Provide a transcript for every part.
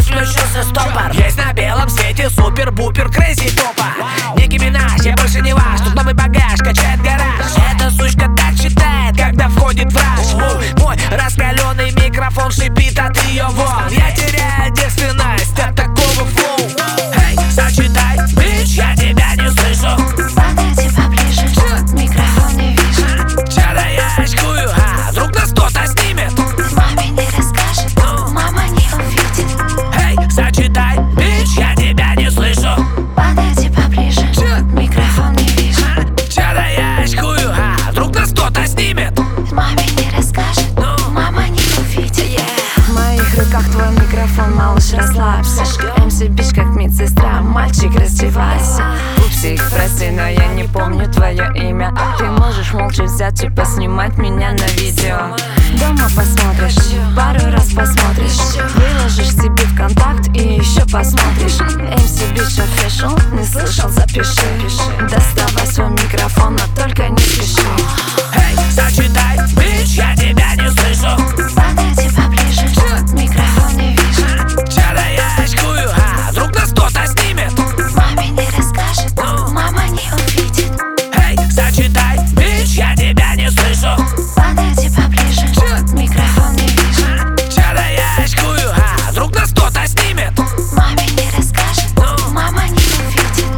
включился стопор. Есть на белом свете супер-бупер крейзи попа. Ники Минаж, я больше не ваш. Тут новый багаж, качает гараж. Эта сучка так считает, когда входит врач. Мой раскаленный микрофон шипит от ее волн. Я теряю девственность от такого флоу. Эй, сочетай, бич, я тебя не слышу. Подойди поближе, микрофон не вижу. Чё-то я очкую, а вдруг нас кто-то снимет. Маме не расскажет, мама не увидит. Эй, сочетай, бич, я тебя не слышу. Подойди поближе, микрофон не вижу. Чё-то я очкую, а вдруг нас кто-то снимет. Маме не расскажет, мама не увидит. В моих руках твой микрофон, малыш, расслабься. МС Бич как медсестра, мальчик, раздевайся. Пупсик, прости, но я не помню твое имя. Ты можешь молча взять и поснимать меня на видео. Дома посмотришь, пару раз посмотришь. Выложишь себе в контакт и еще посмотришь. МС Бич Official, не слышал, запиши. Доставай свой микрофон, но только не спеши. Эй, сочетай, бич, я тебя не слышу. Подойди поближе, микрофон не вижу. Чё-то я очкую, а вдруг нас кто-то снимет. Маме не расскажет, мама не увидит. Эй, сочетай, бич, я тебя не слышу. Подойди поближе, микрофон не вижу. Чё-то я очкую, а вдруг нас кто-то снимет. Маме не расскажет, мама не увидит.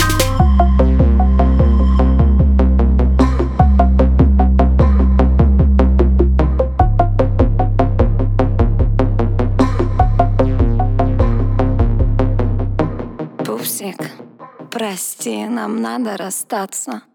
Пупсик, прости, нам надо расстаться.